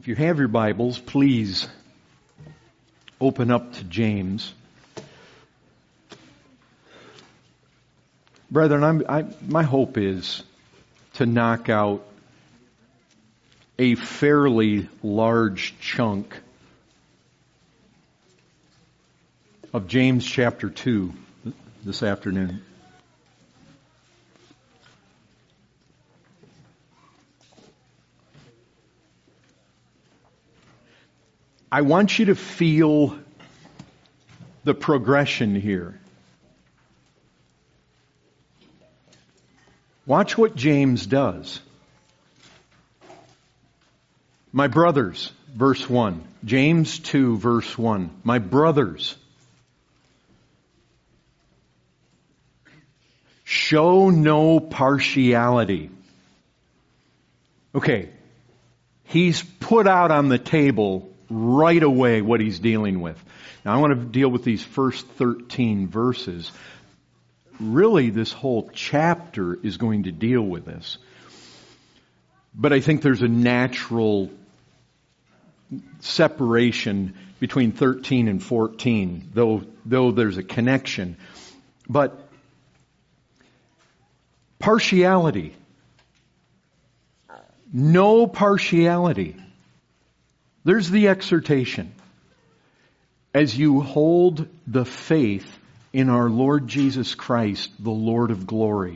If you have your Bibles, please open up to James. Brethren, my hope is to knock out a fairly large chunk of James chapter 2 this afternoon. I want you to feel the progression here. Watch what James does. My brothers, verse 1. James 2, verse 1. My brothers, show no partiality. Okay, he's put out on the table right away what he's dealing with. Now I want to deal with these first 13 verses. Really, this whole chapter is going to deal with this. But I think there's a natural separation between 13 and 14, though there's a connection. But partiality. No partiality. There's the exhortation. As you hold the faith in our Lord Jesus Christ, the Lord of glory.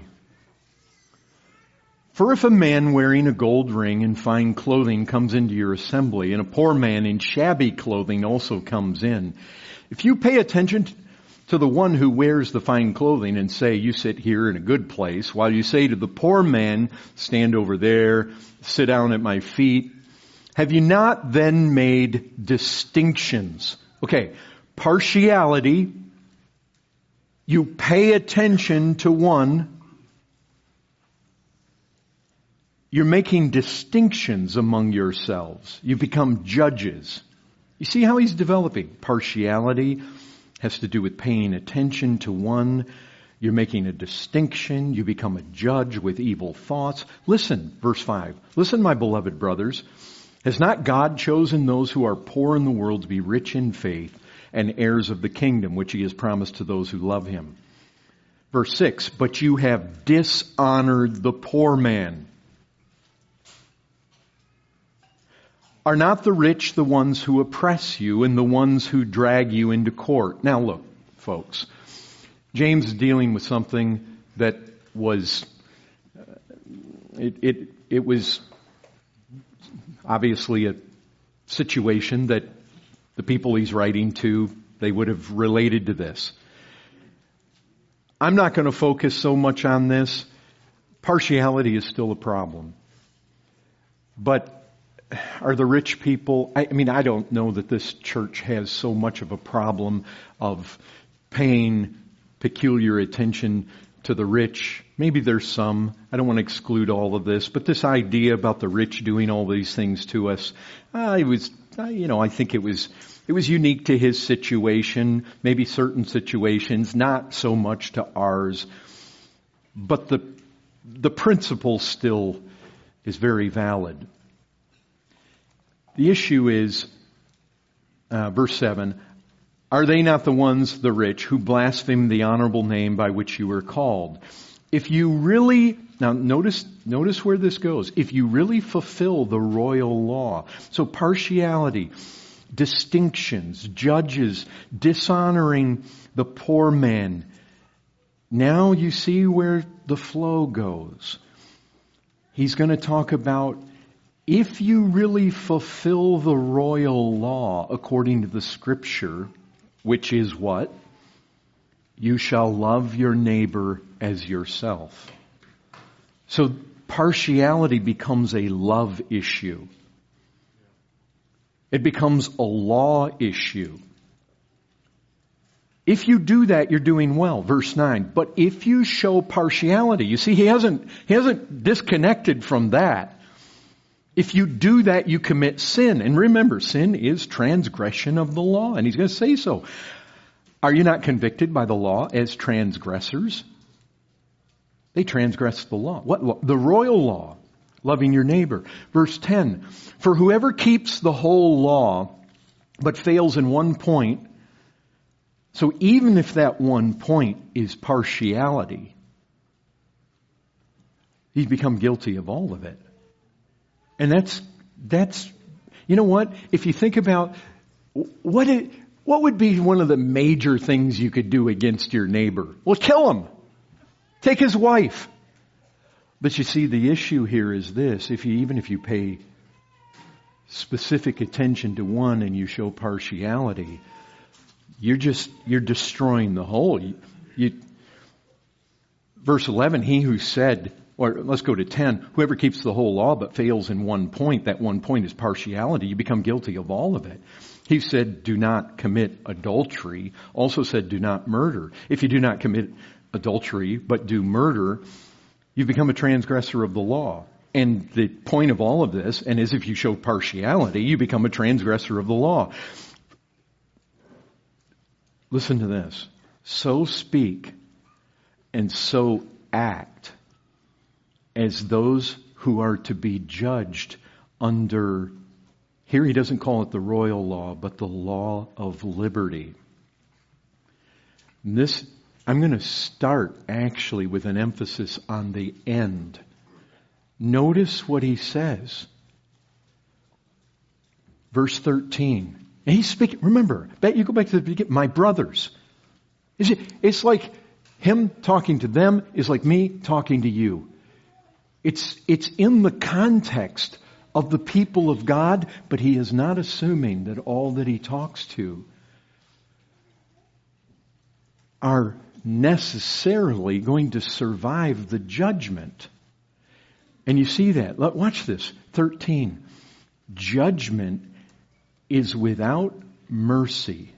For if a man wearing a gold ring and fine clothing comes into your assembly, and a poor man in shabby clothing also comes in, if you pay attention to the one who wears the fine clothing and say, you sit here in a good place, while you say to the poor man, stand over there, sit down at my feet, have you not then made distinctions? Okay, partiality. You pay attention to one. You're making distinctions among yourselves. You become judges. You see how he's developing? Partiality has to do with paying attention to one. You're making a distinction. You become a judge with evil thoughts. Listen, verse 5. Listen, my beloved brothers. Has not God chosen those who are poor in the world to be rich in faith and heirs of the kingdom, which he has promised to those who love him? Verse 6, but you have dishonored the poor man. Are not the rich the ones who oppress you and the ones who drag you into court? Now look, folks, James is dealing with something that was, it was obviously a situation that the people he's writing to, they would have related to this. I'm not going to focus so much on this. Partiality is still a problem. But are the rich people, I don't know that this church has so much of a problem of paying peculiar attention to the rich. Maybe there's some. I don't want to exclude all of this, but this idea about the rich doing all these things to us, I think it was unique to his situation, maybe certain situations, not so much to ours. But the principle still is very valid. The issue is, verse 7, are they not the ones, the rich, who blaspheme the honorable name by which you were called? If you really, now notice where this goes. If you really fulfill the royal law, so partiality, distinctions, judges, dishonoring the poor man, now you see where the flow goes. He's going to talk about if you really fulfill the royal law according to the Scripture, which is what? You shall love your neighbor as yourself. So partiality becomes a love issue. It becomes a law issue. If you do that, you're doing well. Verse 9. But if you show partiality, you see, he hasn't disconnected from that. If you do that, you commit sin. And remember, sin is transgression of the law. And he's going to say so. Are you not convicted by the law as transgressors? They transgress the law. What law? The royal law. Loving your neighbor. Verse 10, for whoever keeps the whole law but fails in one point, so even if that one point is partiality, he's become guilty of all of it. And that's, you know what? If you think about what would be one of the major things you could do against your neighbor? Well, kill him. Take his wife. But you see, the issue here is this. Even if you pay specific attention to one and you show partiality, you're destroying the whole. Verse 11, he who said, or let's go to 10, whoever keeps the whole law but fails in one point, that one point is partiality, you become guilty of all of it. He said, do not commit adultery, also said, do not murder. If you do not commit adultery but do murder, you become a transgressor of the law. And the point of all of this, and is if you show partiality, you become a transgressor of the law. Listen to this. So speak and so act as those who are to be judged under, here he doesn't call it the royal law, but the law of liberty. This, I'm going to start actually with an emphasis on the end. Notice what he says. Verse 13. And he's speaking, remember, you go back to the beginning, my brothers. It's like him talking to them is like me talking to you. It's in the context of the people of God, but he is not assuming that all that he talks to are necessarily going to survive the judgment. And you see that. Watch this. 13. Judgment is without mercy.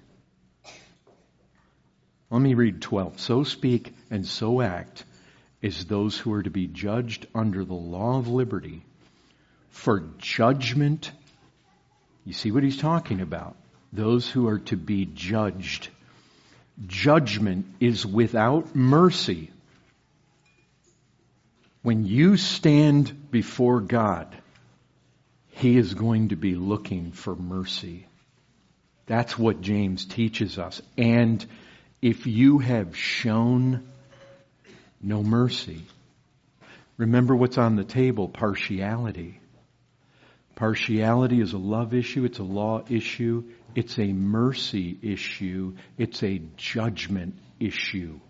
Let me read 12. So speak and so act as those who are to be judged under the law of liberty. For judgment, you see what he's talking about. Those who are to be judged. Judgment is without mercy. When you stand before God, He is going to be looking for mercy. That's what James teaches us. And if you have shown no mercy, remember what's on the table, partiality. Partiality is a love issue, it's a law issue, it's a mercy issue, it's a judgment issue.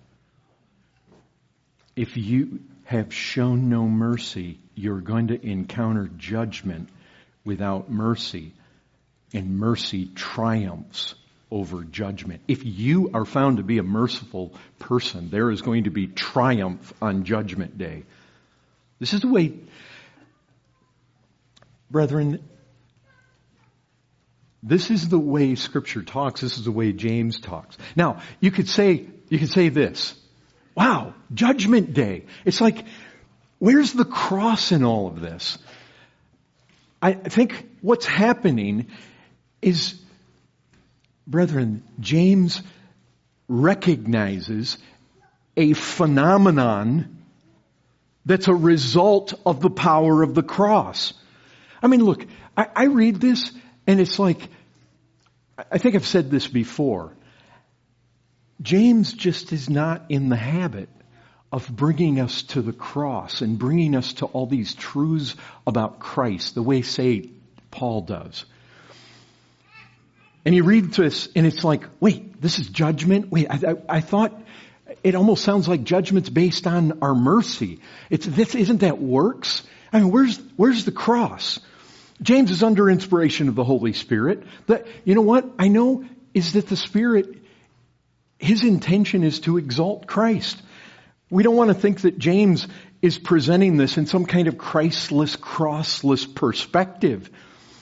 If you have shown no mercy, you're going to encounter judgment without mercy, and mercy triumphs over judgment. If you are found to be a merciful person, there is going to be triumph on Judgment Day. This is the way, brethren, this is the way Scripture talks. This is the way James talks. Now, you could say this. Wow, Judgment Day. It's like, where's the cross in all of this? I think what's happening is, brethren, James recognizes a phenomenon that's a result of the power of the cross. I mean, look, I read this and it's like, I think I've said this before. James just is not in the habit of bringing us to the cross and bringing us to all these truths about Christ, the way, say, Paul does. And you read this and it's like, wait, this is judgment? Wait, I thought it almost sounds like judgment's based on our mercy. Isn't that works? I mean, where's the cross? James is under inspiration of the Holy Spirit. But you know what I know is that the Spirit, his intention is to exalt Christ. We don't want to think that James is presenting this in some kind of Christless, crossless perspective.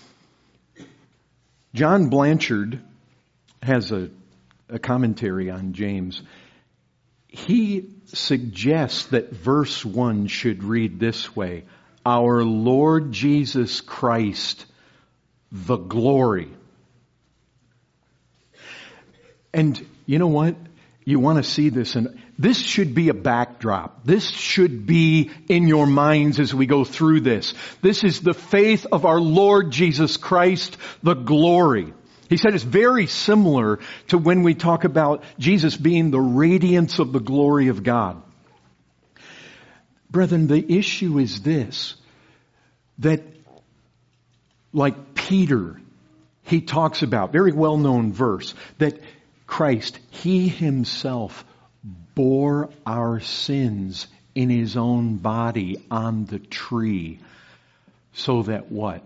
John Blanchard has a commentary on James. He suggests that verse 1 should read this way: Our Lord Jesus Christ, the glory. And you know what? you want to see this, and this should be a backdrop. This should be in your minds as we go through this. This is the faith of our Lord Jesus Christ, the glory. He said it's very similar to when we talk about Jesus being the radiance of the glory of God. Brethren, the issue is this, that like Peter, he talks about, very well-known verse, that Christ, He Himself bore our sins in His own body on the tree. So that what?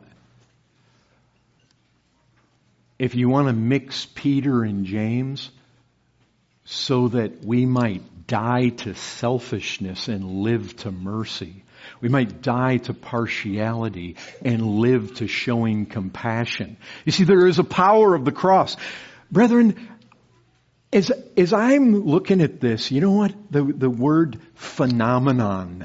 If you want to mix Peter and James, so that we might die to selfishness and live to mercy. We might die to partiality and live to showing compassion. You see, there is a power of the cross. Brethren, as I'm looking at this, you know what? The word phenomenon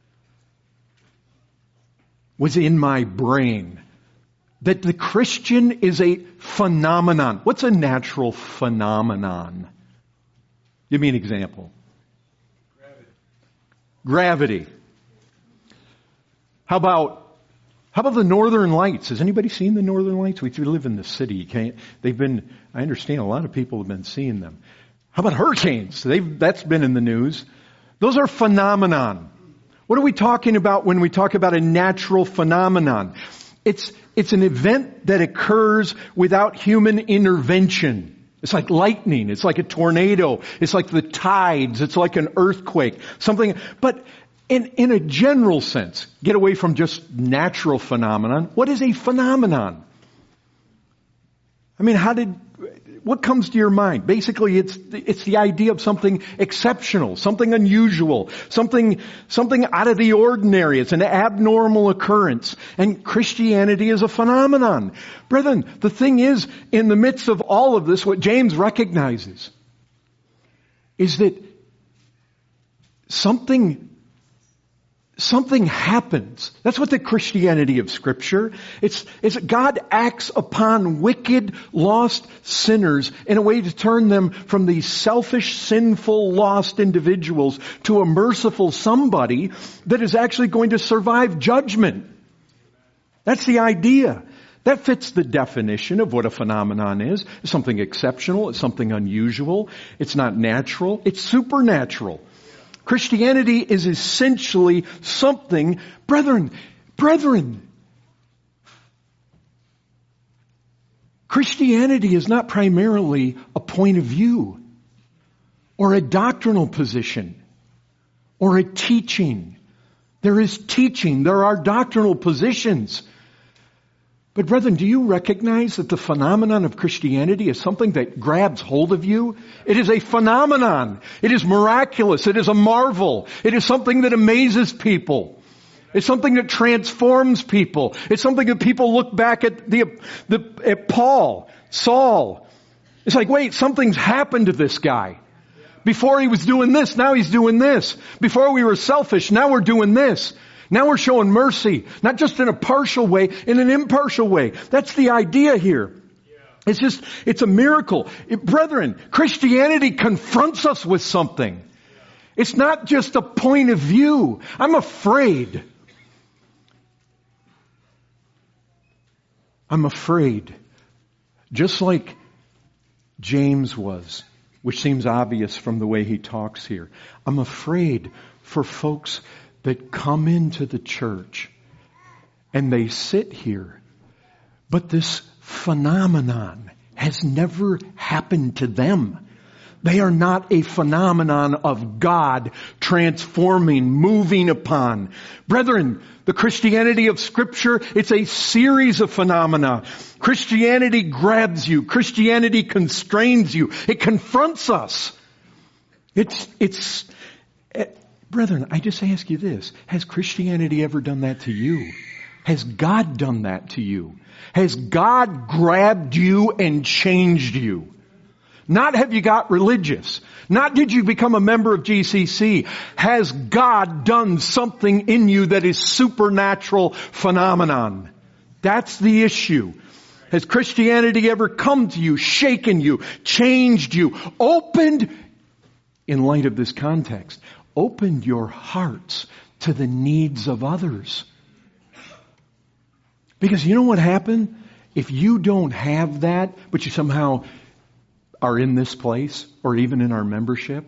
was in my brain. That the Christian is a phenomenon. What's a natural phenomenon? Give me an example. Gravity. How about the Northern Lights? Has anybody seen the Northern Lights? We live in the city. I understand a lot of people have been seeing them. How about hurricanes? That's been in the news. Those are phenomenon. What are we talking about when we talk about a natural phenomenon? It's an event that occurs without human intervention. It's like lightning. It's like a tornado. It's like the tides. It's like an earthquake. Something, but in a general sense, get away from just natural phenomenon. What is a phenomenon? I mean, what comes to your mind? Basically, it's the idea of something exceptional, something unusual, something out of the ordinary. It's an abnormal occurrence. And Christianity is a phenomenon. Brethren, the thing is, in the midst of all of this, what James recognizes is that something happens. That's what the Christianity of Scripture. It's God acts upon wicked, lost sinners in a way to turn them from these selfish, sinful, lost individuals to a merciful somebody that is actually going to survive judgment. That's the idea. That fits the definition of what a phenomenon is. It's something exceptional. It's something unusual. It's not natural. It's supernatural. Christianity is essentially something, brethren, Christianity is not primarily a point of view or a doctrinal position or a teaching. There is teaching. There are doctrinal positions. But brethren, do you recognize that the phenomenon of Christianity is something that grabs hold of you? It is a phenomenon. It is miraculous. It is a marvel. It is something that amazes people. It's something that transforms people. It's something that people look back at at Paul, Saul. It's like, wait, something's happened to this guy. Before he was doing this, now he's doing this. Before we were selfish, now we're doing this. Now we're showing mercy, not just in a partial way, in an impartial way. That's the idea here. It's a miracle. Brethren, Christianity confronts us with something. It's not just a point of view. I'm afraid. Just like James was, which seems obvious from the way he talks here. I'm afraid for folks that come into the church and they sit here, but this phenomenon has never happened to them. They are not a phenomenon of God transforming, moving upon. Brethren, the Christianity of Scripture, it's a series of phenomena. Christianity grabs you. Christianity constrains you. It confronts us. Brethren, I just ask you this. Has Christianity ever done that to you? Has God done that to you? Has God grabbed you and changed you? Not have you got religious. Not did you become a member of GCC. Has God done something in you that is supernatural phenomenon? That's the issue. Has Christianity ever come to you, shaken you, changed you, opened in light of this context. Open your hearts to the needs of others. Because you know what happened? If you don't have that, but you somehow are in this place, or even in our membership,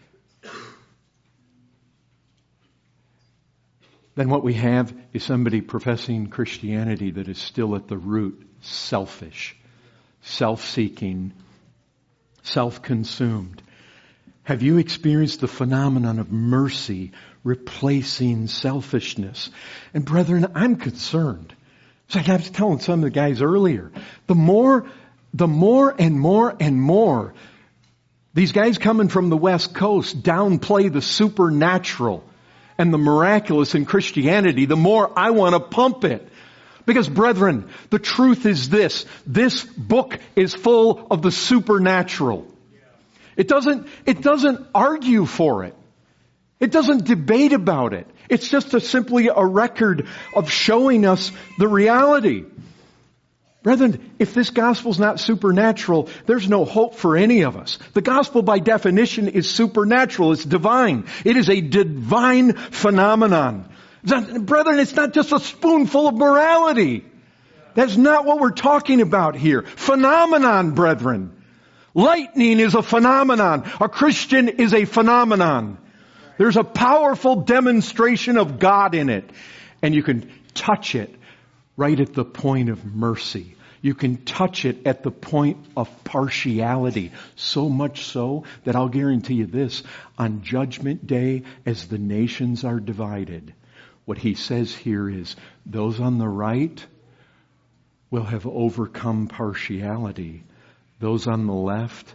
then what we have is somebody professing Christianity that is still at the root selfish, self-seeking, self-consumed. Have you experienced the phenomenon of mercy replacing selfishness? And brethren, I'm concerned. It's like I was telling some of the guys earlier. The more and more these guys coming from the West Coast downplay the supernatural and the miraculous in Christianity, the more I want to pump it. Because brethren, the truth is this book is full of the supernatural. It doesn't argue for it. It doesn't debate about it. It's just simply a record of showing us the reality. Brethren, if this gospel's not supernatural, there's no hope for any of us. The gospel by definition is supernatural. It's divine. It is a divine phenomenon. Brethren, it's not just a spoonful of morality. That's not what we're talking about here. Phenomenon, brethren. Lightning is a phenomenon. A Christian is a phenomenon. There's a powerful demonstration of God in it. And you can touch it right at the point of mercy. You can touch it at the point of partiality. So much so that I'll guarantee you this, on Judgment Day, as the nations are divided, what he says here is, those on the right will have overcome partiality. Those on the left,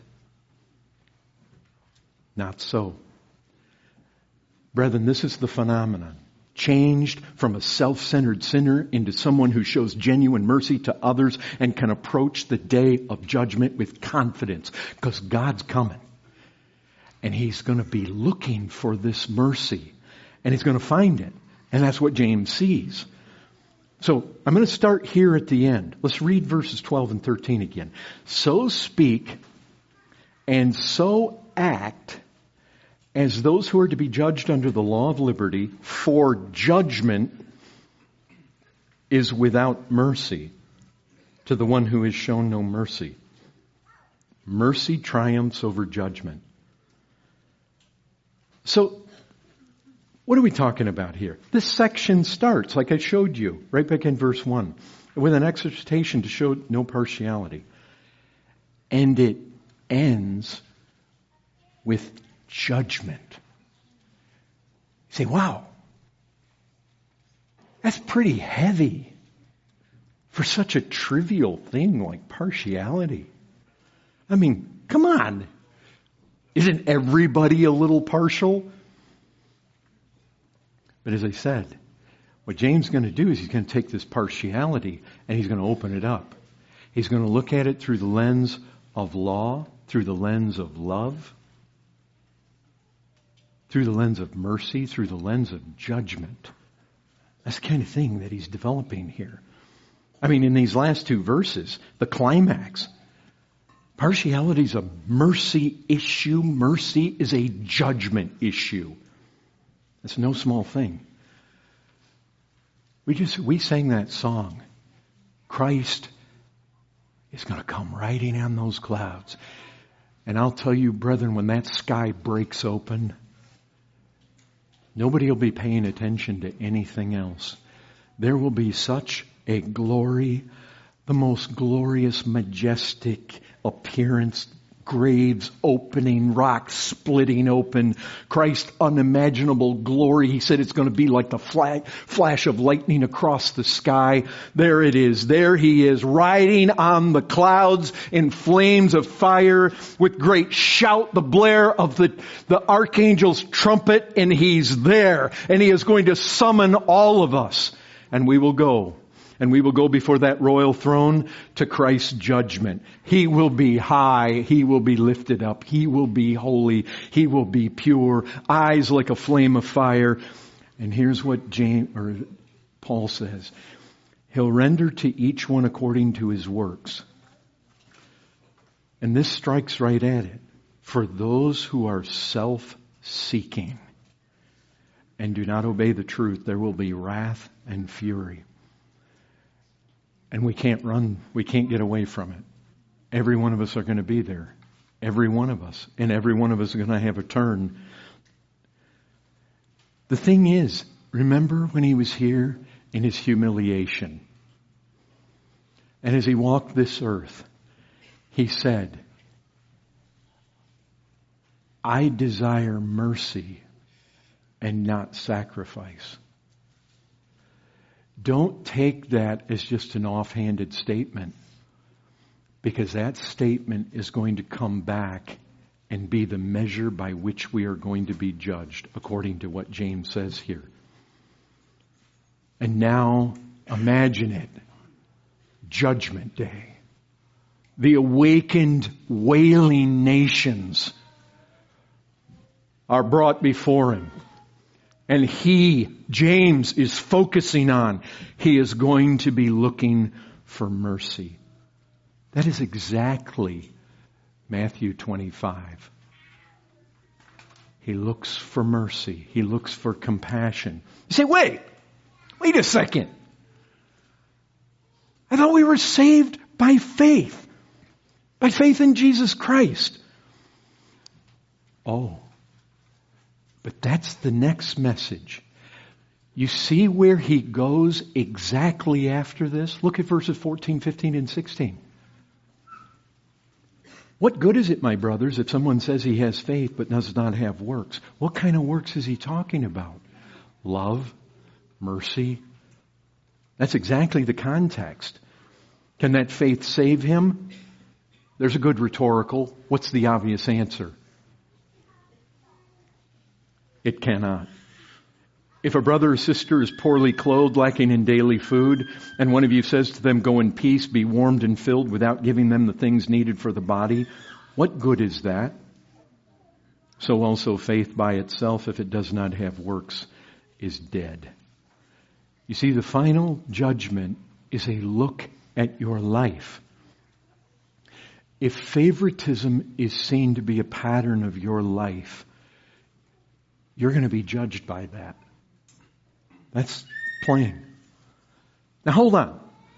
not so. Brethren, this is the phenomenon. Changed from a self-centered sinner into someone who shows genuine mercy to others and can approach the day of judgment with confidence. Because God's coming. And He's going to be looking for this mercy. And He's going to find it. And that's what James sees. So I'm going to start here at the end. Let's read verses 12 and 13 again. So speak and so act as those who are to be judged under the law of liberty, for judgment is without mercy to the one who has shown no mercy. Mercy triumphs over judgment. So, what are we talking about here? This section starts, like I showed you, right back in verse 1, with an exhortation to show no partiality. And it ends with judgment. You say, wow, that's pretty heavy for such a trivial thing like partiality. I mean, come on. Isn't everybody a little partial? But as I said, what James is going to do is he's going to take this partiality and he's going to open it up. He's going to look at it through the lens of law, through the lens of love, through the lens of mercy, through the lens of judgment. That's the kind of thing that he's developing here. I mean, in these last two verses, the climax, partiality is a mercy issue. Mercy is a judgment issue. It's no small thing. We sang that song. Christ is going to come riding on those clouds. And I'll tell you, brethren, when that sky breaks open, nobody will be paying attention to anything else. There will be such a glory, the most glorious, majestic appearance, graves opening, rocks splitting open, Christ's unimaginable glory. He said it's going to be like the flash of lightning across the sky. There it is. There He is, riding on the clouds in flames of fire with great shout, the blare of the archangel's trumpet, and He's there. And He is going to summon all of us. And we will go. And we will go before that royal throne to Christ's judgment. He will be high. He will be lifted up. He will be holy. He will be pure. Eyes like a flame of fire. And here's what Paul says. He'll render to each one according to his works. And this strikes right at it. For those who are self-seeking and do not obey the truth, there will be wrath and fury. And we can't run, we can't get away from it. Every one of us are going to be there. Every one of us. And every one of us is going to have a turn. The thing is, remember when he was here in his humiliation? And as he walked this earth, he said, I desire mercy and not sacrifice. Don't take that as just an offhanded statement, because that statement is going to come back and be the measure by which we are going to be judged, according to what James says here. And now, imagine it. Judgment Day. The awakened, wailing nations are brought before him. And he, James, is focusing on, he is going to be looking for mercy. That is exactly Matthew 25. He looks for mercy. He looks for compassion. You say, wait a second. I thought we were saved by faith in Jesus Christ. Oh, but that's the next message. You see where he goes exactly after this? Look at verses 14, 15, and 16. What good is it, my brothers, if someone says he has faith but does not have works? What kind of works is he talking about? Love, mercy. That's exactly the context. Can that faith save him? There's a good rhetorical. What's the obvious answer? It cannot. If a brother or sister is poorly clothed, lacking in daily food, and one of you says to them, go in peace, be warmed and filled, without giving them the things needed for the body, what good is that? So also faith by itself, if it does not have works, is dead. You see, the final judgment is a look at your life. If favoritism is seen to be a pattern of your life, you're going to be judged by that. That's plain. Now hold on.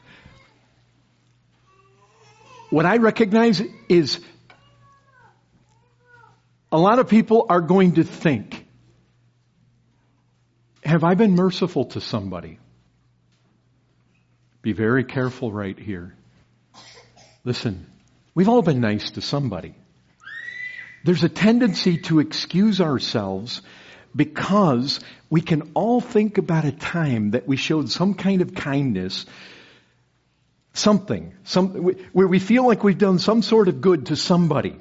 What I recognize is a lot of people are going to think, have I been merciful to somebody? Be very careful right here. Listen, we've all been nice to somebody. There's a tendency to excuse ourselves because we can all think about a time that we showed some kind of kindness, where we feel like we've done some sort of good to somebody.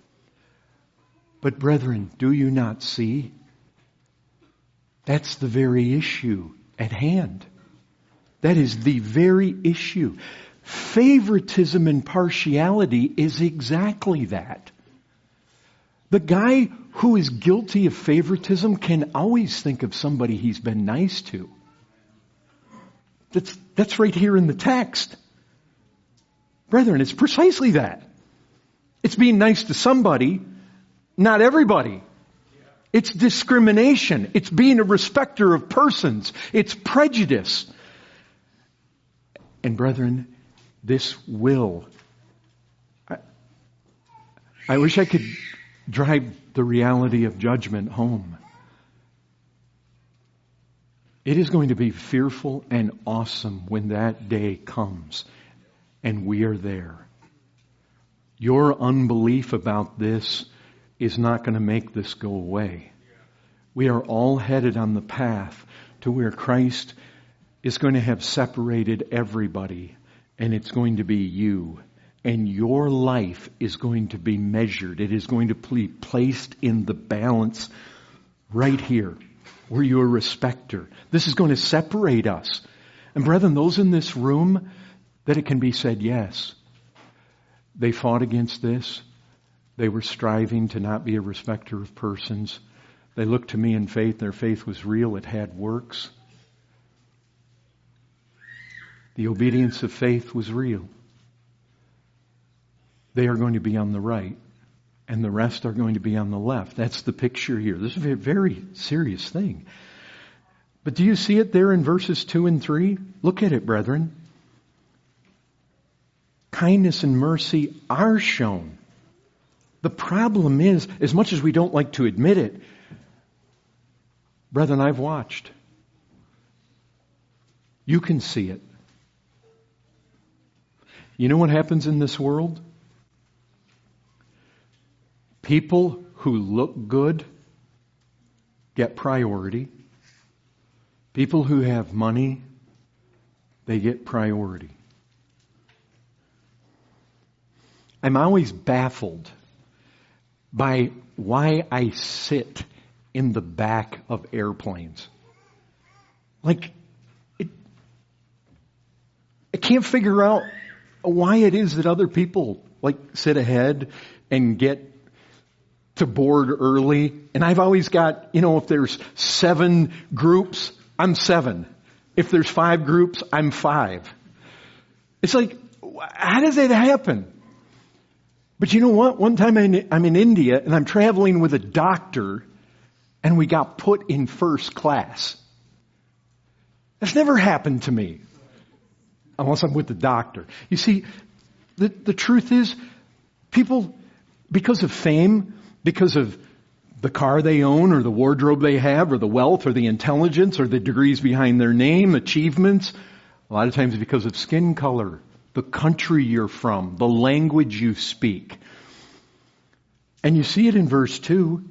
But brethren, do you not see? That's the very issue at hand. That is the very issue. Favoritism and partiality is exactly that. The guy who is guilty of favoritism can always think of somebody he's been nice to. That's right here in the text. Brethren, it's precisely that. It's being nice to somebody, not everybody. It's discrimination. It's being a respecter of persons. It's prejudice. And brethren, this will. I wish I could drive the reality of judgment home. It is going to be fearful and awesome when that day comes and we are there. Your unbelief about this is not going to make this go away. We are all headed on the path to where Christ is going to have separated everybody, and it's going to be you. And your life is going to be measured. It is going to be placed in the balance right here, where you're a respecter. This is going to separate us. And brethren, those in this room, that it can be said, yes, they fought against this. They were striving to not be a respecter of persons. They looked to me in faith. Their faith was real. It had works. The obedience of faith was real. They are going to be on the right, and the rest are going to be on the left. That's the picture here. This is a very serious thing. But do you see it there in verses 2 and 3? Look at it, brethren. Kindness and mercy are shown. The problem is, as much as we don't like to admit it, brethren, I've watched. You can see it. You know what happens in this world? People who look good get priority. People who have money, they get priority. I'm always baffled by why I sit in the back of airplanes. Like, I can't figure out why it is that other people sit ahead and get to board early. And I've always got, if there's 7 groups, I'm 7. If there's 5 groups, I'm 5. It's like, how does that happen? But you know what? One time I'm in India and I'm traveling with a doctor and we got put in first class. That's never happened to me. Unless I'm with the doctor. You see, the truth is, people, because of fame, because of the car they own or the wardrobe they have or the wealth or the intelligence or the degrees behind their name, achievements, a lot of times because of skin color, the country you're from, the language you speak. And you see it in verse 2.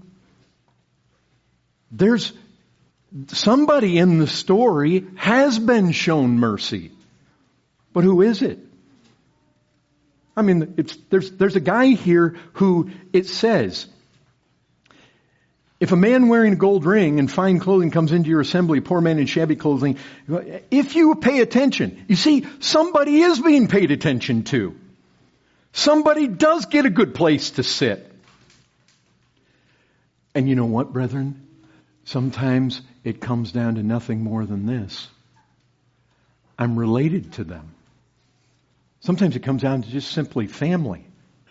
There's somebody in the story has been shown mercy. But who is it? I mean, there's a guy here who it says, if a man wearing a gold ring and fine clothing comes into your assembly, a poor man in shabby clothing, if you pay attention, you see, somebody is being paid attention to. Somebody does get a good place to sit. And you know what, brethren? Sometimes it comes down to nothing more than this. I'm related to them. Sometimes it comes down to just simply family.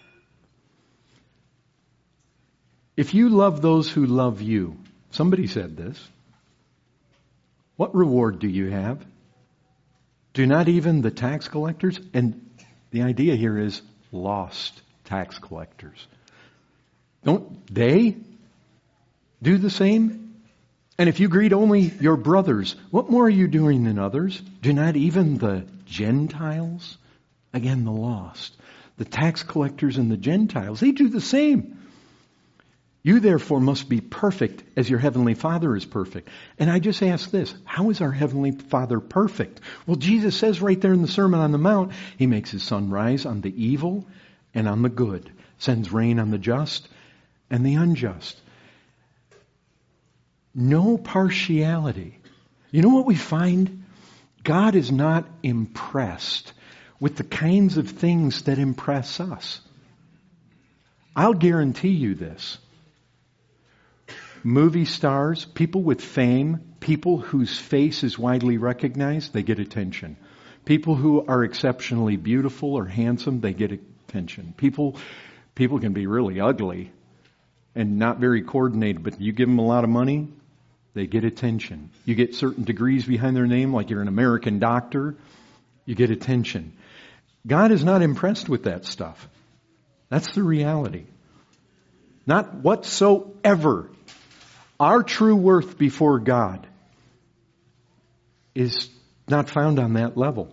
If you love those who love you, somebody said this, what reward do you have? Do not even the tax collectors, and the idea here is lost tax collectors. Don't they do the same? And if you greet only your brothers, what more are you doing than others? Do not even the Gentiles? Again, the lost. The tax collectors and the Gentiles, they do the same. You therefore must be perfect as your heavenly Father is perfect. And I just ask this, how is our heavenly Father perfect? Well, Jesus says right there in the Sermon on the Mount, He makes His sun rise on the evil and on the good, sends rain on the just and the unjust. No partiality. You know what we find? God is not impressed with the kinds of things that impress us. I'll guarantee you this. Movie stars, people with fame, people whose face is widely recognized, they get attention. People who are exceptionally beautiful or handsome, they get attention. People can be really ugly and not very coordinated, but you give them a lot of money, they get attention. You get certain degrees behind their name, like you're an American doctor, you get attention. God is not impressed with that stuff. That's the reality. Not whatsoever. Our true worth before God is not found on that level.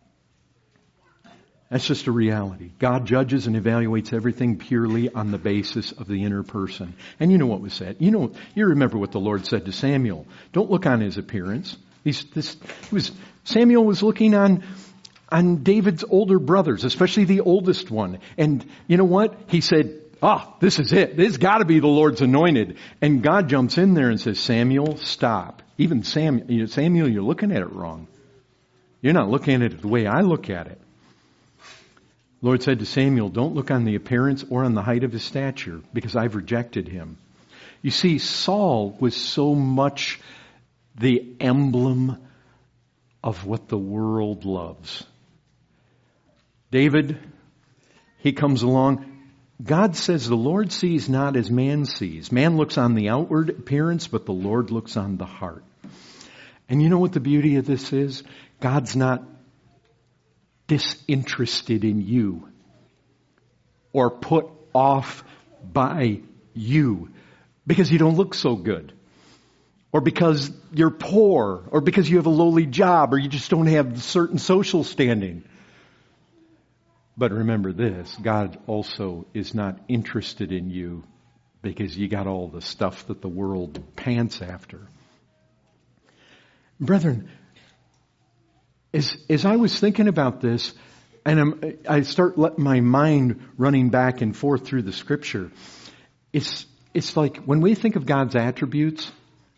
That's just a reality. God judges and evaluates everything purely on the basis of the inner person. And you know what was said. You remember what the Lord said to Samuel. Don't look on his appearance. Samuel was looking on David's older brothers, especially the oldest one. And you know what? He said, this is it. This has got to be the Lord's anointed. And God jumps in there and says, Samuel, stop. Even Samuel, you're looking at it wrong. You're not looking at it the way I look at it. The Lord said to Samuel, don't look on the appearance or on the height of his stature, because I've rejected him. You see, Saul was so much the emblem of what the world loves. David, he comes along. God says the Lord sees not as man sees. Man looks on the outward appearance, but the Lord looks on the heart. And you know what the beauty of this is? God's not disinterested in you or put off by you because you don't look so good, or because you're poor, or because you have a lowly job, or you just don't have certain social standing. But remember this, God also is not interested in you because you got all the stuff that the world pants after. Brethren, as I was thinking about this, and I start letting my mind running back and forth through the Scripture, it's like when we think of God's attributes,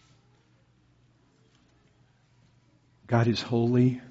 God is holy,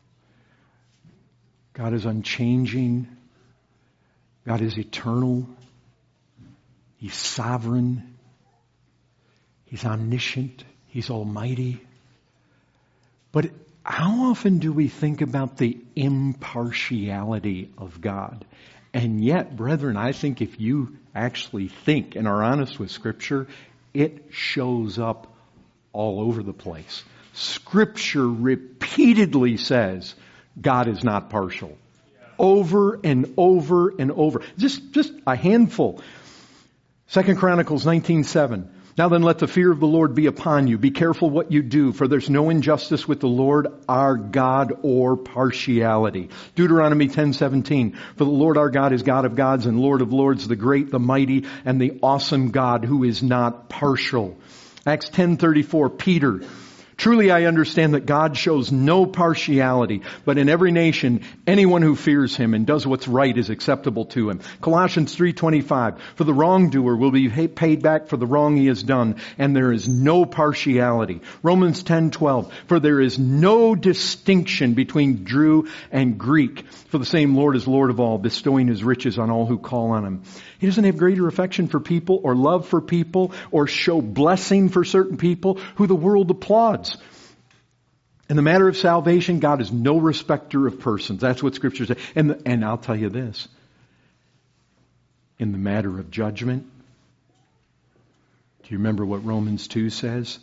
God is unchanging, God is eternal, He's sovereign, He's omniscient, He's almighty. But how often do we think about the impartiality of God? And yet, brethren, I think if you actually think and are honest with Scripture, it shows up all over the place. Scripture repeatedly says God is not partial. Over and over and over. Just a handful. 2 Chronicles 19:7. Now then, let the fear of the Lord be upon you. Be careful what you do, for there's no injustice with the Lord our God or partiality. Deuteronomy 10:17. For the Lord our God is God of gods and Lord of lords, the great, the mighty, and the awesome God who is not partial. Acts 10:34. Peter. Truly I understand that God shows no partiality, but in every nation, anyone who fears Him and does what's right is acceptable to Him. Colossians 3:25, for the wrongdoer will be paid back for the wrong he has done, and there is no partiality. Romans 10:12, for there is no distinction between Jew and Greek, for the same Lord is Lord of all, bestowing His riches on all who call on Him. He doesn't have greater affection for people or love for people or show blessing for certain people who the world applauds. In the matter of salvation, God is no respecter of persons. That's what Scripture says. And I'll tell you this. In the matter of judgment, do you remember what Romans 2 says?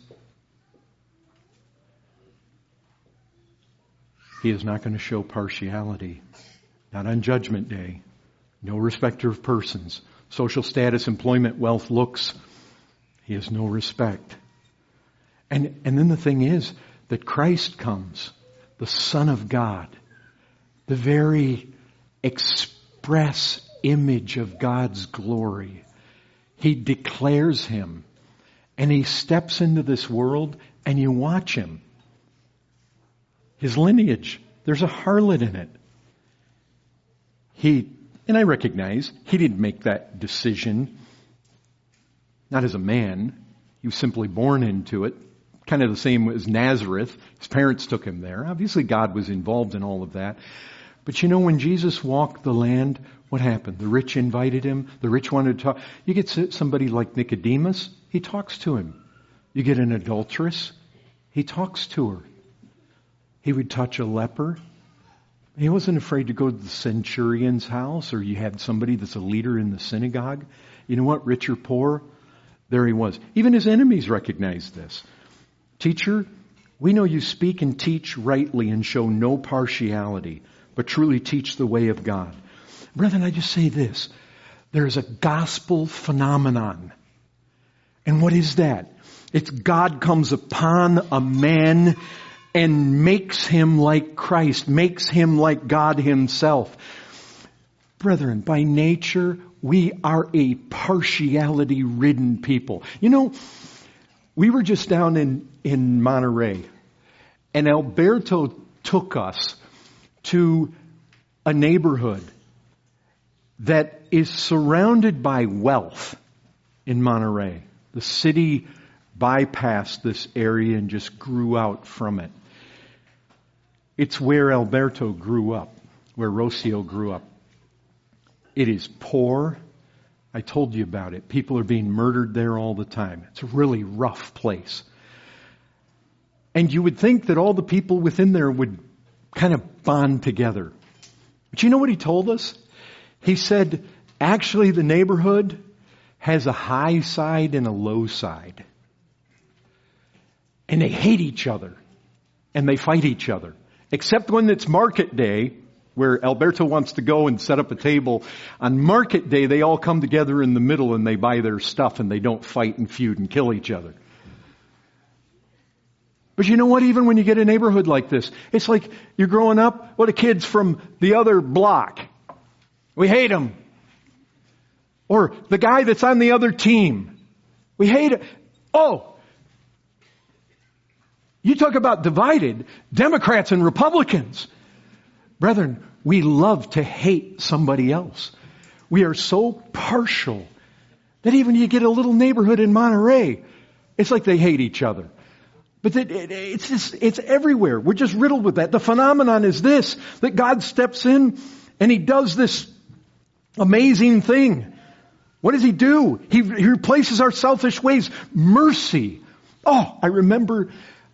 He is not going to show partiality. Not on Judgment Day. No respecter of persons. Social status, employment, wealth, looks. He has no respect. And then the thing is that Christ comes, the Son of God, the very express image of God's glory. He declares Him, and He steps into this world, and you watch Him. His lineage, there's a harlot in it. And I recognize He didn't make that decision, not as a man. He was simply born into it. Kind of the same as Nazareth. His parents took Him there. Obviously God was involved in all of that. But you know, when Jesus walked the land, what happened? The rich invited Him. The rich wanted to talk. You get somebody like Nicodemus, he talks to him. You get an adulteress, he talks to her. He would touch a leper. He wasn't afraid to go to the centurion's house, or you had somebody that's a leader in the synagogue. You know what? Rich or poor, there he was. Even his enemies recognized this. Teacher, we know you speak and teach rightly and show no partiality, but truly teach the way of God. Brethren, I just say this. There's a gospel phenomenon. And what is that? It's God comes upon a man and makes him like Christ, makes him like God Himself. Brethren, by nature, we are a partiality-ridden people. You know, we were just down in Monterey, and Alberto took us to a neighborhood that is surrounded by wealth in Monterey. The city bypassed this area and just grew out from it. It's where Alberto grew up, where Rocio grew up. It is poor. I told you about it. People are being murdered there all the time. It's a really rough place. And you would think that all the people within there would kind of bond together. But you know what he told us? He said, Actually, the neighborhood has a high side and a low side. And they hate each other. And they fight each other. Except when it's market day, where Alberto wants to go and set up a table. On market day, they all come together in the middle and they buy their stuff and they don't fight and feud and kill each other. But you know what? Even when you get a neighborhood like this, it's like you're growing up, well, the kids from the other block. We hate them. Or the guy that's on the other team. We hate it. Oh! You talk about divided, Democrats and Republicans. Brethren, we love to hate somebody else. We are so partial that even you get a little neighborhood in Monterey, it's like they hate each other. But it's everywhere. We're just riddled with that. The phenomenon is this, that God steps in and He does this amazing thing. What does He do? He replaces our selfish ways. Mercy. Oh, I remember,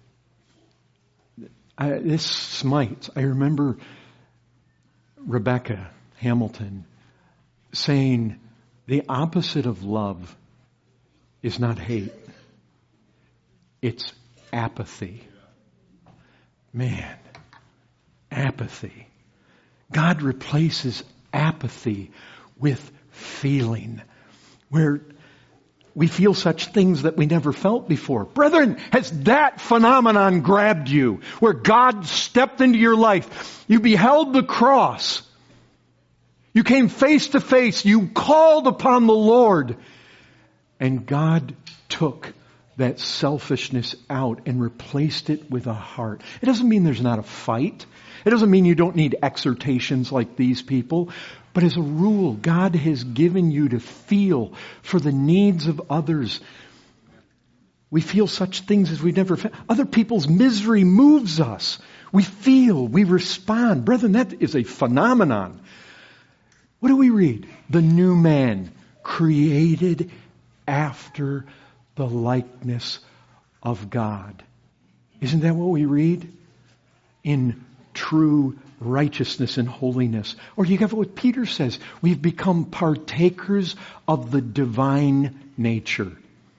this smites. I remember Rebecca Hamilton saying, the opposite of love is not hate. It's apathy. Man, apathy. God replaces apathy with feeling, where we feel such things that we never felt before. Brethren, has that phenomenon grabbed you, where God stepped into your life? You beheld the cross. You came face to face. You called upon the Lord. And God took that selfishness out and replaced it with a heart. It doesn't mean there's not a fight. It doesn't mean you don't need exhortations like these people. But as a rule, God has given you to feel for the needs of others. We feel such things as we never felt. Other people's misery moves us. We feel, we respond. Brethren, that is a phenomenon. What do we read? The new man, created after the likeness of God. Isn't that what we read? In true righteousness and holiness. Or you get what Peter says. We've become partakers of the divine nature.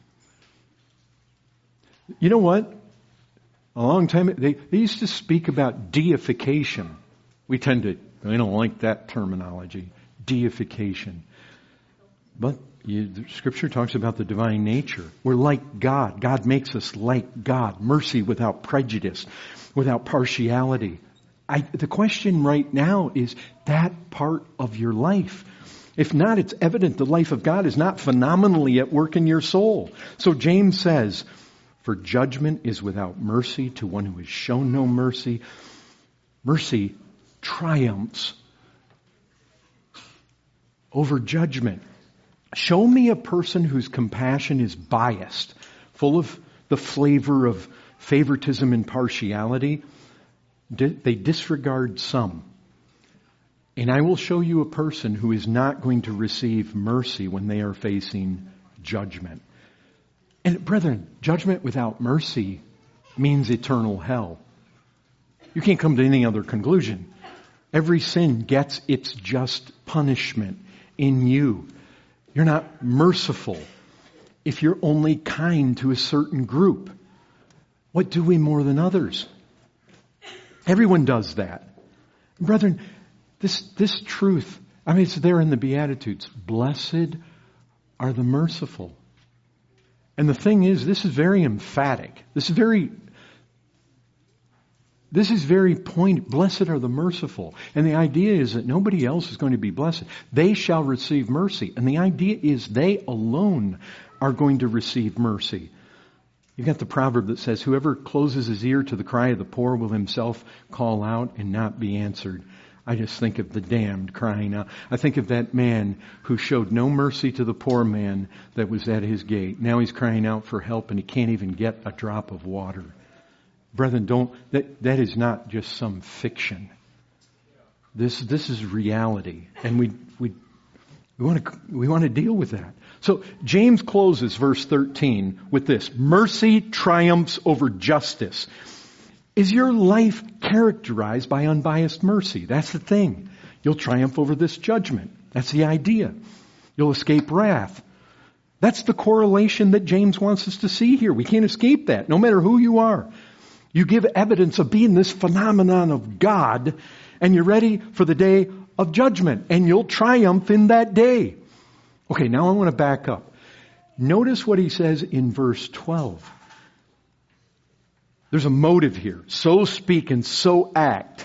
You know what? A long time, they used to speak about deification. We don't like that terminology. Deification. But the Scripture talks about the divine nature. We're like God. God makes us like God. Mercy without prejudice, without partiality. The question right now is that part of your life. If not, it's evident the life of God is not phenomenally at work in your soul. So James says, for judgment is without mercy to one who has shown no mercy. Mercy triumphs over judgment. Show me a person whose compassion is biased, full of the flavor of favoritism and partiality. They disregard some. And I will show you a person who is not going to receive mercy when they are facing judgment. And brethren, judgment without mercy means eternal hell. You can't come to any other conclusion. Every sin gets its just punishment in you. You're not merciful if you're only kind to a certain group. What do we more than others? Everyone does that. Brethren, this truth, it's there in the Beatitudes. Blessed are the merciful. And the thing is, this is very emphatic. This is very poignant. Blessed are the merciful. And the idea is that nobody else is going to be blessed. They shall receive mercy. And the idea is they alone are going to receive mercy. You've got the proverb that says, whoever closes his ear to the cry of the poor will himself call out and not be answered. I just think of the damned crying out. I think of that man who showed no mercy to the poor man that was at his gate. Now he's crying out for help and he can't even get a drop of water. Brethren, that is not just some fiction. This is reality. And we want to deal with that. So James closes verse 13 with this. Mercy triumphs over justice. Is your life characterized by unbiased mercy? That's the thing. You'll triumph over this judgment. That's the idea. You'll escape wrath. That's the correlation that James wants us to see here. We can't escape that, no matter who you are. You give evidence of being this phenomenon of God, and you're ready for the day of judgment, and you'll triumph in that day. Okay, now I want to back up. Notice what he says in verse 12. There's a motive here. So speak and so act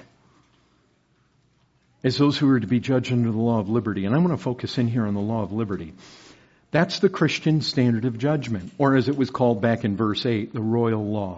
as those who are to be judged under the law of liberty. And I want to focus in here on the law of liberty. That's the Christian standard of judgment, or as it was called back in verse 8, the royal law.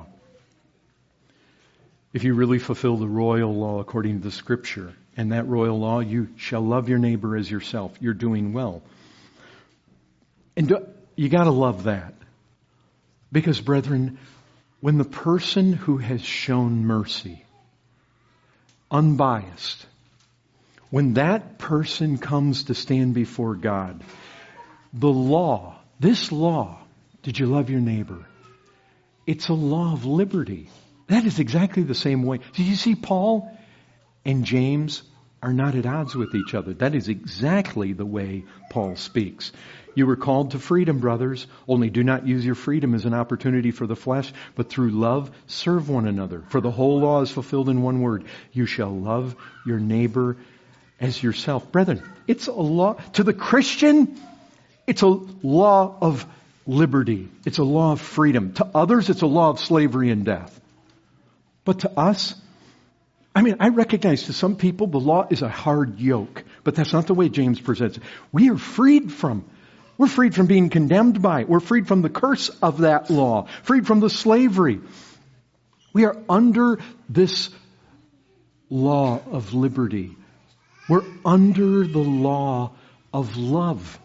If you really fulfill the royal law according to the Scripture, and that royal law, you shall love your neighbor as yourself. You're doing well. And you got to love that. Because, brethren, when the person who has shown mercy, unbiased, when that person comes to stand before God, the law, this law, did you love your neighbor? It's a law of liberty. That is exactly the same way. Do you see Paul and James are not at odds with each other? That is exactly the way Paul speaks. You were called to freedom, brothers. Only do not use your freedom as an opportunity for the flesh, but through love serve one another. For the whole law is fulfilled in one word. You shall love your neighbor as yourself. Brethren, it's a law. To the Christian, it's a law of liberty. It's a law of freedom. To others, it's a law of slavery and death. But to us, I recognize to some people the law is a hard yoke, but that's not the way James presents it. We're freed from being condemned by it. We're freed from the curse of that law, freed from the slavery. We are under this law of liberty. We're under the law of love.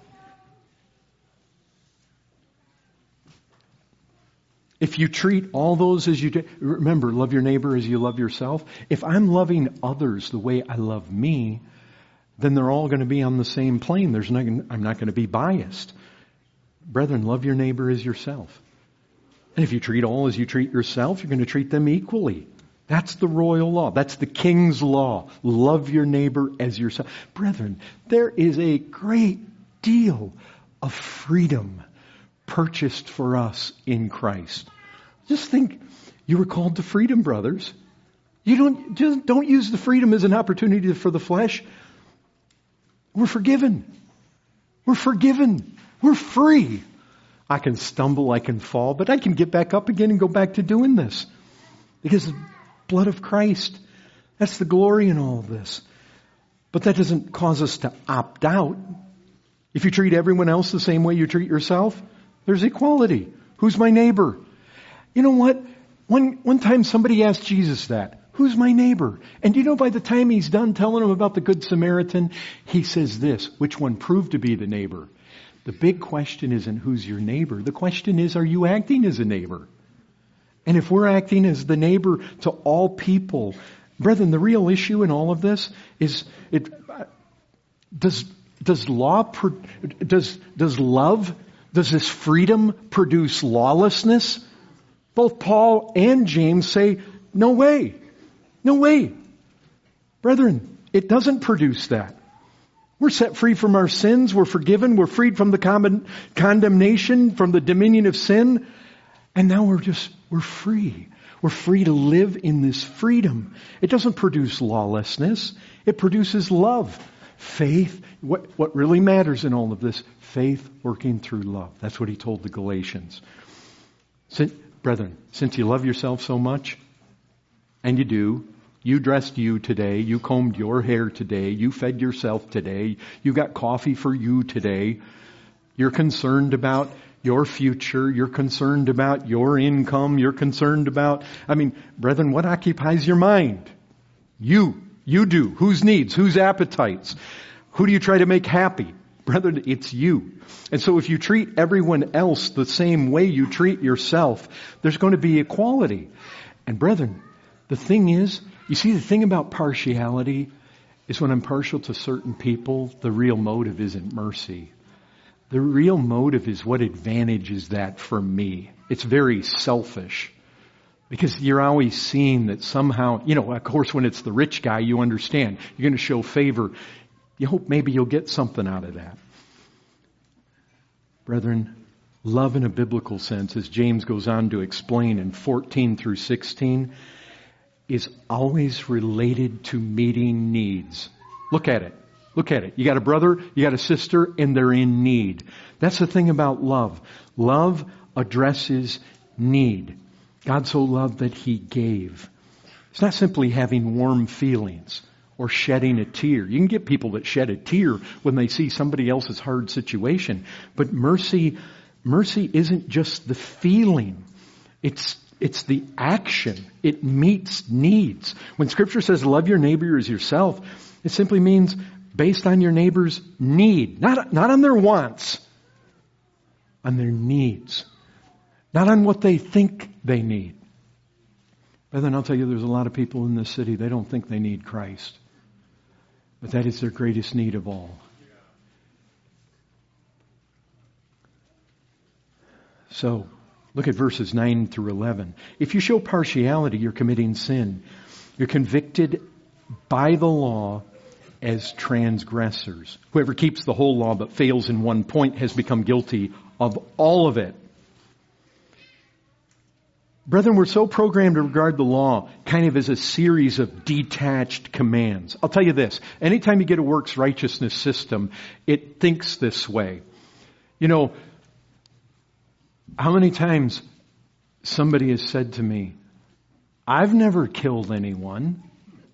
If you treat all those as you do, remember, love your neighbor as you love yourself. If I'm loving others the way I love me, then they're all going to be on the same plane. I'm not going to be biased. Brethren, love your neighbor as yourself. And if you treat all as you treat yourself, you're going to treat them equally. That's the royal law. That's the king's law. Love your neighbor as yourself. Brethren, there is a great deal of freedom purchased for us in Christ. Just think, you were called to freedom, brothers. You don't use the freedom as an opportunity for the flesh. We're forgiven. We're forgiven. We're free. I can stumble, I can fall, but I can get back up again and go back to doing this. Because the blood of Christ, that's the glory in all of this. But that doesn't cause us to opt out. If you treat everyone else the same way you treat yourself, there's equality. Who's my neighbor? You know what? One time somebody asked Jesus that. Who's my neighbor? And you know, by the time he's done telling him about the Good Samaritan, he says this, which one proved to be the neighbor? The big question isn't who's your neighbor. The question is, are you acting as a neighbor? And if we're acting as the neighbor to all people, brethren, the real issue in all of this is, does this freedom produce lawlessness? Both Paul and James say, no way. No way. Brethren, it doesn't produce that. We're set free from our sins. We're forgiven. We're freed from the condemnation, from the dominion of sin. And now we're free. We're free to live in this freedom. It doesn't produce lawlessness. It produces love, faith. What really matters in all of this, faith working through love. That's what he told the Galatians. Brethren, since you love yourself so much, and you do, you dressed you today, you combed your hair today, you fed yourself today, you got coffee for you today, you're concerned about your future, you're concerned about your income, you're concerned about, brethren, what occupies your mind? You do. Whose needs? Whose appetites? Who do you try to make happy? Brethren, it's you. And so if you treat everyone else the same way you treat yourself, there's going to be equality. And brethren, the thing is, you see, the thing about partiality is when I'm partial to certain people, the real motive isn't mercy. The real motive is what advantage is that for me. It's very selfish. Because you're always seeing that somehow, of course when it's the rich guy, you understand. You're going to show favor. You hope maybe you'll get something out of that. Brethren, love in a biblical sense, as James goes on to explain in 14 through 16, is always related to meeting needs. Look at it. Look at it. You got a brother, you got a sister, and they're in need. That's the thing about love. Love addresses need. God so loved that He gave. It's not simply having warm feelings or shedding a tear. You can get people that shed a tear when they see somebody else's hard situation. But mercy isn't just the feeling. It's the action. It meets needs. When Scripture says love your neighbor as yourself, it simply means based on your neighbor's need. Not on their wants, on their needs. Not on what they think they need. Brethren, I'll tell you, there's a lot of people in this city, they don't think they need Christ. But that is their greatest need of all. So, look at verses 9 through 11. If you show partiality, you're committing sin. You're convicted by the law as transgressors. Whoever keeps the whole law but fails in one point has become guilty of all of it. Brethren, we're so programmed to regard the law kind of as a series of detached commands. I'll tell you this. Anytime you get a works righteousness system, it thinks this way. You know, how many times somebody has said to me, I've never killed anyone.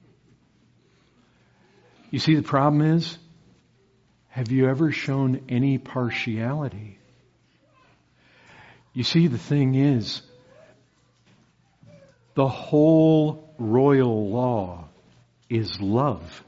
You see, the problem is, have you ever shown any partiality? You see, the thing is, the whole royal law is love.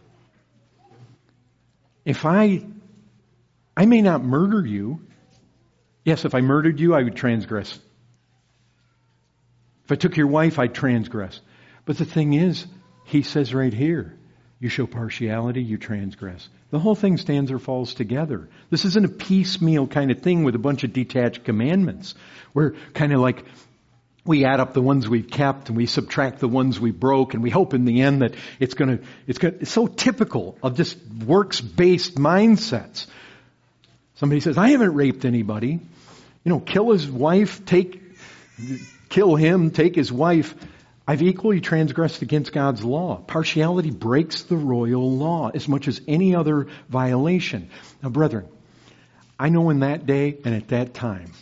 If I may not murder you. Yes, if I murdered you, I would transgress. If I took your wife, I'd transgress. But the thing is, He says right here, you show partiality, you transgress. The whole thing stands or falls together. This isn't a piecemeal kind of thing with a bunch of detached commandments. We're kind of like, we add up the ones we've kept and we subtract the ones we broke, and we hope in the end that it's so typical of just works-based mindsets. Somebody says, I haven't raped anybody. Kill his wife, kill him, take his wife. I've equally transgressed against God's law. Partiality breaks the royal law as much as any other violation. Now, brethren, I know in that day and at that time,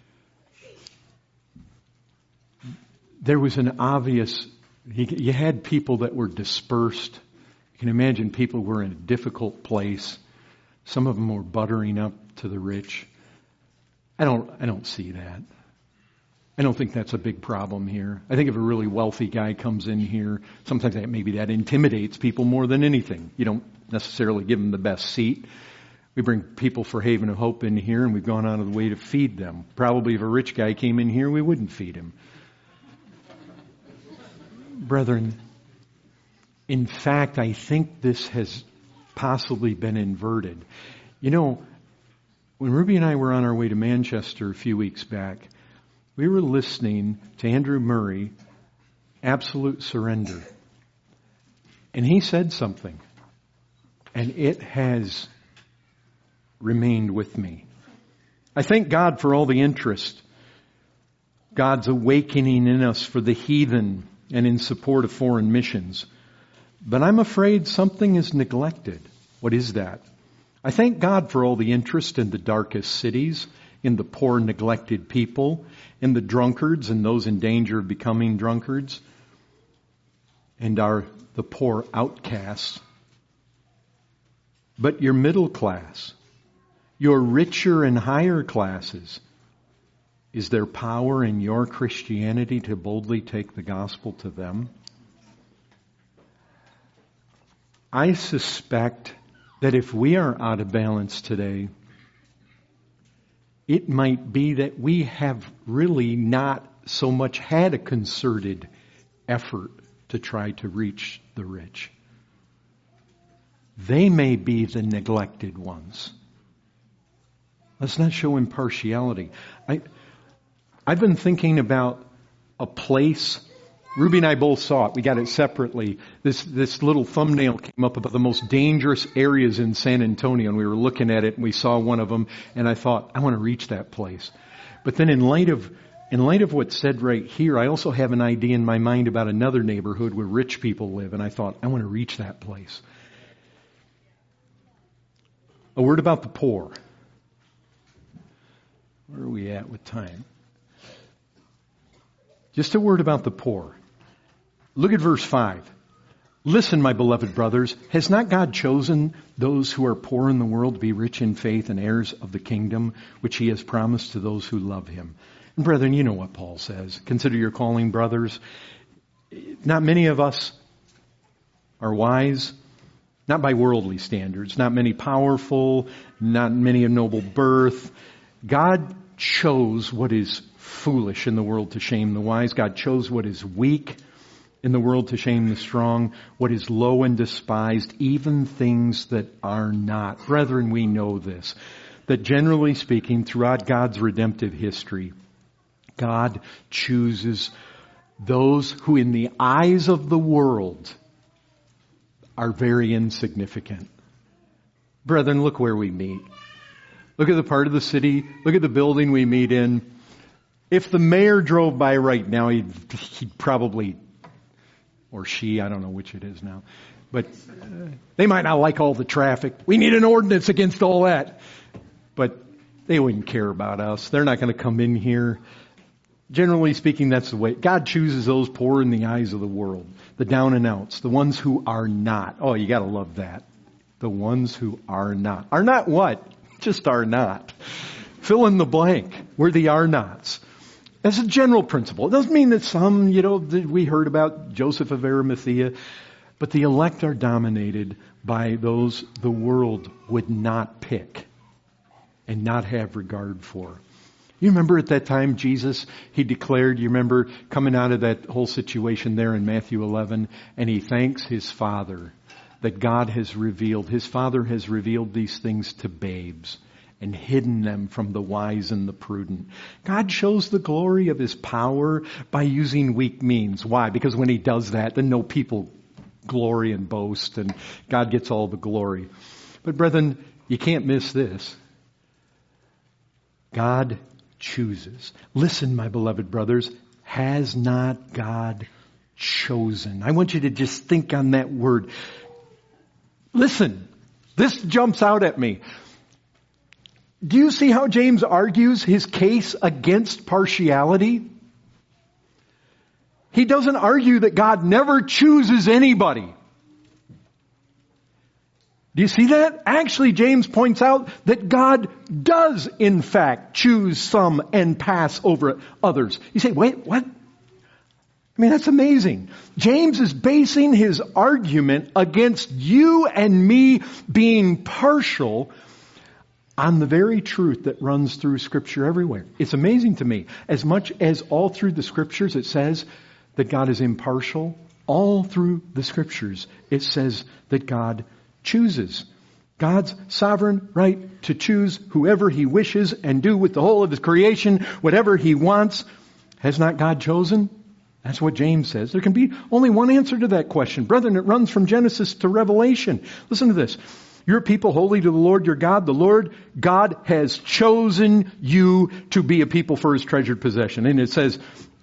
there was an obvious, you had people that were dispersed. You can imagine people were in a difficult place. Some of them were buttering up to the rich. I don't see that. I don't think that's a big problem here. I think if a really wealthy guy comes in here, sometimes maybe that intimidates people more than anything. You don't necessarily give them the best seat. We bring people for Haven of Hope in here, and we've gone out of the way to feed them. Probably if a rich guy came in here, we wouldn't feed him. Brethren, in fact, I think this has possibly been inverted. When Ruby and I were on our way to Manchester a few weeks back, we were listening to Andrew Murray, Absolute Surrender. And he said something, and it has remained with me. I thank God for all the interest, God's awakening in us for the heathen and in support of foreign missions. But I'm afraid something is neglected. What is that? I thank God for all the interest in the darkest cities, in the poor, neglected people, in the drunkards and those in danger of becoming drunkards, and the poor outcasts. But your middle class, your richer and higher classes, is there power in your Christianity to boldly take the gospel to them? I suspect that if we are out of balance today, it might be that we have really not so much had a concerted effort to try to reach the rich. They may be the neglected ones. Let's not show impartiality. I've been thinking about a place Ruby and I both saw it. We got it separately. This little thumbnail came up about the most dangerous areas in San Antonio, and we were looking at it, and we saw one of them, and I thought, I want to reach that place. But then in light of what's said right here, I also have an idea in my mind about another neighborhood where rich people live, and I thought, I want to reach that place. A word about the poor. Where are we at with time? Just a word about the poor. Look at verse 5. Listen, my beloved brothers, has not God chosen those who are poor in the world to be rich in faith and heirs of the kingdom, which he has promised to those who love him? And brethren, you know what Paul says. Consider your calling, brothers. Not many of us are wise, not by worldly standards, not many powerful, not many of noble birth. God chose what is foolish in the world to shame the wise. God chose what is weak in the world to shame the strong, what is low and despised, even things that are not. Brethren, we know this, that generally speaking, throughout God's redemptive history, God chooses those who in the eyes of the world are very insignificant. Brethren, look where we meet. Look at the part of the city. Look at the building we meet in. If the mayor drove by right now, he'd probably, or she, I don't know which it is now, but they might not like all the traffic. We need an ordinance against all that. But they wouldn't care about us. They're not going to come in here. Generally speaking, that's the way. God chooses those poor in the eyes of the world, the down and outs, the ones who are not. Oh, you got to love that. The ones who are not. Are not what? Just are not. Fill in the blank. We're the are nots. That's a general principle. It doesn't mean that some, that we heard about Joseph of Arimathea, but the elect are dominated by those the world would not pick and not have regard for. You remember at that time Jesus, he declared, you remember coming out of that whole situation there in Matthew 11, and he thanks his Father that God has revealed, his Father has revealed these things to babes and hidden them from the wise and the prudent. God shows the glory of his power by using weak means. Why? Because when he does that, then no people glory and boast, and God gets all the glory. But brethren, you can't miss this. God chooses. Listen, my beloved brothers, has not God chosen? I want you to just think on that word. Listen, this jumps out at me. Do you see how James argues his case against partiality? He doesn't argue that God never chooses anybody. Do you see that? Actually, James points out that God does, in fact, choose some and pass over others. You say, wait, what? I mean, that's amazing. James is basing his argument against you and me being partial on the very truth that runs through Scripture everywhere. It's amazing to me. As much as all through the Scriptures it says that God is impartial, all through the Scriptures it says that God chooses. God's sovereign right to choose whoever he wishes and do with the whole of his creation whatever he wants. Has not God chosen? That's what James says. There can be only one answer to that question. Brethren, it runs from Genesis to Revelation. Listen to this. You're a people holy to the Lord your God. The Lord God has chosen you to be a people for his treasured possession. And it says,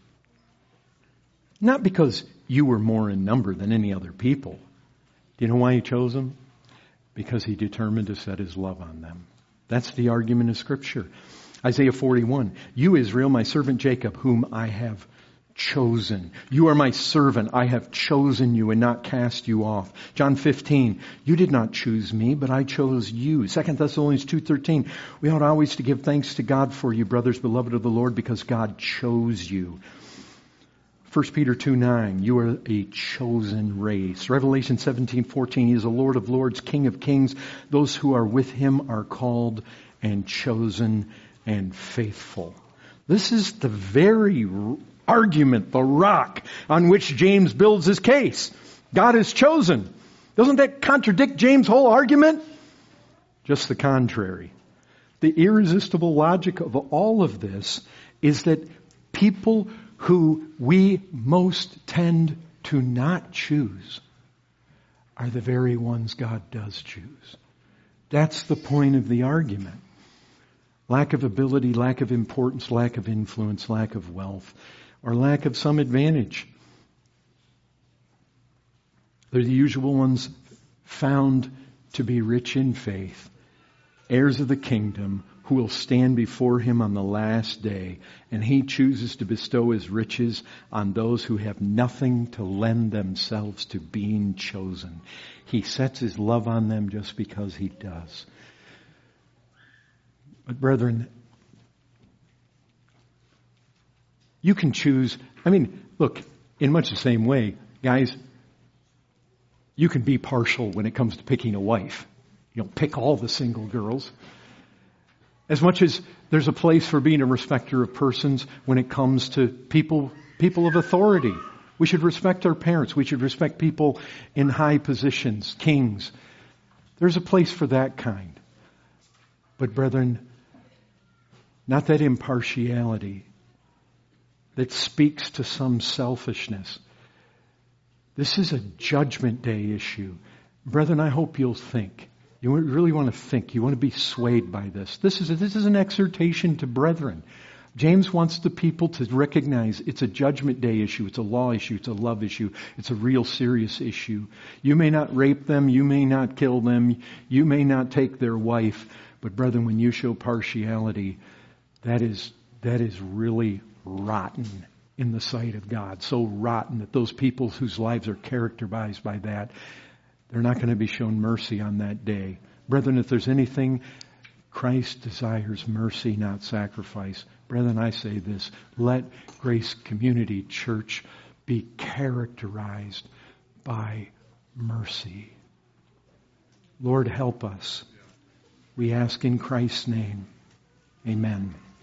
not because you were more in number than any other people. Do you know why he chose them? Because he determined to set his love on them. That's the argument of Scripture. Isaiah 41, you Israel, my servant Jacob, whom I have chosen. You are my servant. I have chosen you and not cast you off. John 15, you did not choose me, but I chose you. 2 Thessalonians 2:13, we ought always to give thanks to God for you, brothers, beloved of the Lord, because God chose you. 1 Peter 2:9, you are a chosen race. Revelation 17:14, he is the Lord of lords, King of kings. Those who are with him are called and chosen and faithful. This is the very argument, the rock on which James builds his case. God is chosen. Doesn't that contradict James' whole argument? Just the contrary. The irresistible logic of all of this is that people who we most tend to not choose are the very ones God does choose. That's the point of the argument. Lack of ability, lack of importance, lack of influence, lack of wealth, or lack of some advantage. They're the usual ones found to be rich in faith, heirs of the kingdom, who will stand before Him on the last day, and He chooses to bestow His riches on those who have nothing to lend themselves to being chosen. He sets His love on them just because He does. But brethren, you can choose. Look, in much the same way, guys, you can be partial when it comes to picking a wife. You don't pick all the single girls. As much as there's a place for being a respecter of persons when it comes to people of authority. We should respect our parents. We should respect people in high positions, kings. There's a place for that kind. But brethren, not that impartiality that speaks to some selfishness. This is a judgment day issue. Brethren, I hope you'll think. You really want to think. You want to be swayed by this. This is an exhortation to brethren. James wants the people to recognize it's a judgment day issue. It's a law issue. It's a love issue. It's a real serious issue. You may not rape them. You may not kill them. You may not take their wife. But brethren, when you show partiality, that is really rotten in the sight of God. So rotten that those people whose lives are characterized by that, they're not going to be shown mercy on that day. Brethren, if there's anything, Christ desires mercy, not sacrifice. Brethren, I say this, let Grace Community Church be characterized by mercy. Lord, help us. We ask in Christ's name. Amen.